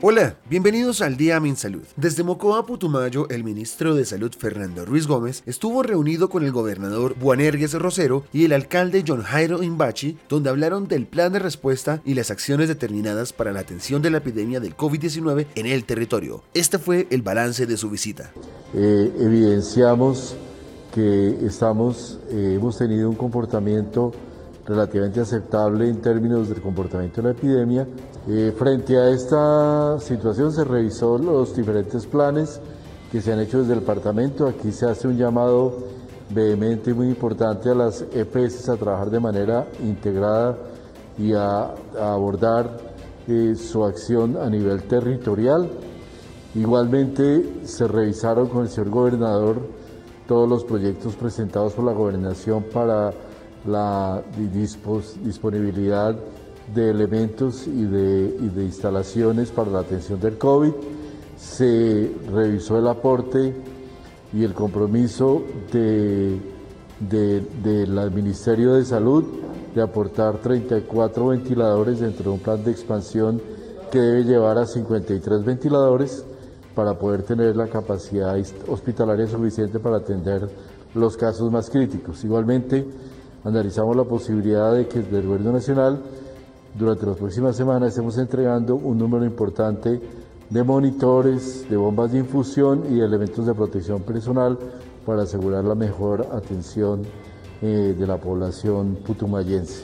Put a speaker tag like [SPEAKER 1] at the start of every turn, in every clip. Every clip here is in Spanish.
[SPEAKER 1] Hola, bienvenidos al Día MinSalud. Desde Mocoa, Putumayo, el ministro de Salud Fernando Ruiz Gómez estuvo reunido con el gobernador Boanerges Rosero y el alcalde John Jairo Imbachi, donde hablaron del plan de respuesta y las acciones determinadas para la atención de la epidemia del COVID-19 en el territorio. Este fue el balance de su visita.
[SPEAKER 2] Evidenciamos que hemos tenido un comportamiento relativamente aceptable en términos del comportamiento de la epidemia. Frente a esta situación se revisó los diferentes planes que se han hecho desde el departamento. Aquí se hace un llamado vehemente y muy importante a las EPS a trabajar de manera integrada y a abordar su acción a nivel territorial. Igualmente se revisaron con el señor gobernador todos los proyectos presentados por la gobernación para la disponibilidad de elementos y de instalaciones para la atención del COVID. Se revisó el aporte y el compromiso del Ministerio de Salud de aportar 34 ventiladores dentro de un plan de expansión que debe llevar a 53 ventiladores para poder tener la capacidad hospitalaria suficiente para atender los casos más críticos. Igualmente, analizamos la posibilidad de que desde el Gobierno Nacional, durante las próximas semanas, estemos entregando un número importante de monitores, de bombas de infusión y de elementos de protección personal para asegurar la mejor atención de la población putumayense.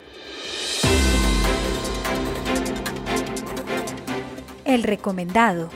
[SPEAKER 3] El recomendado.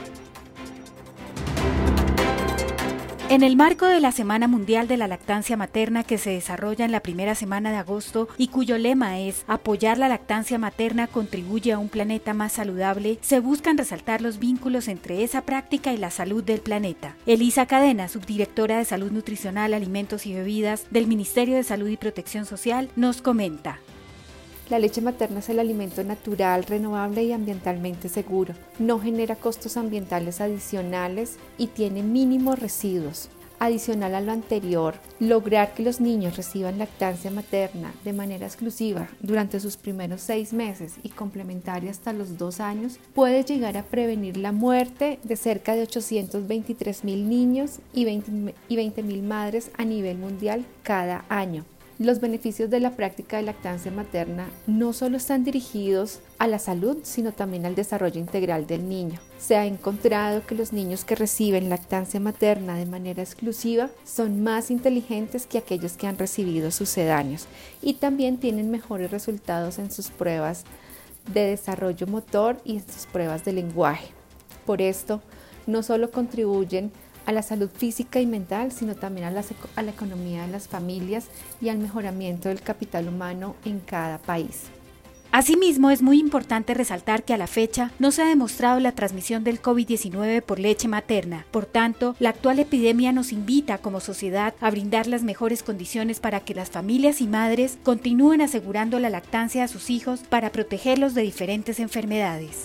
[SPEAKER 3] En el marco de la Semana Mundial de la Lactancia Materna que se desarrolla en la primera semana de agosto y cuyo lema es Apoyar la lactancia materna contribuye a un planeta más saludable, se buscan resaltar los vínculos entre esa práctica y la salud del planeta. Elisa Cadena, subdirectora de Salud Nutricional, Alimentos y Bebidas del Ministerio de Salud y Protección Social, nos comenta.
[SPEAKER 4] La leche materna es el alimento natural, renovable y ambientalmente seguro. No genera costos ambientales adicionales y tiene mínimos residuos. Adicional a lo anterior, lograr que los niños reciban lactancia materna de manera exclusiva durante sus primeros 6 meses y complementaria hasta los 2 años puede llegar a prevenir la muerte de cerca de 823,000 niños y 20,000 madres a nivel mundial cada año. Los beneficios de la práctica de lactancia materna no solo están dirigidos a la salud, sino también al desarrollo integral del niño. Se ha encontrado que los niños que reciben lactancia materna de manera exclusiva son más inteligentes que aquellos que han recibido sucedáneos y también tienen mejores resultados en sus pruebas de desarrollo motor y en sus pruebas de lenguaje. Por esto, no solo contribuyen a la salud física y mental, sino también a la economía de las familias y al mejoramiento del capital humano en cada país.
[SPEAKER 3] Asimismo, es muy importante resaltar que a la fecha no se ha demostrado la transmisión del COVID-19 por leche materna. Por tanto, la actual epidemia nos invita como sociedad a brindar las mejores condiciones para que las familias y madres continúen asegurando la lactancia a sus hijos para protegerlos de diferentes enfermedades.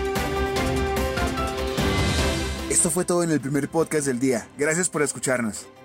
[SPEAKER 5] Esto fue todo en el primer podcast del día. Gracias por escucharnos.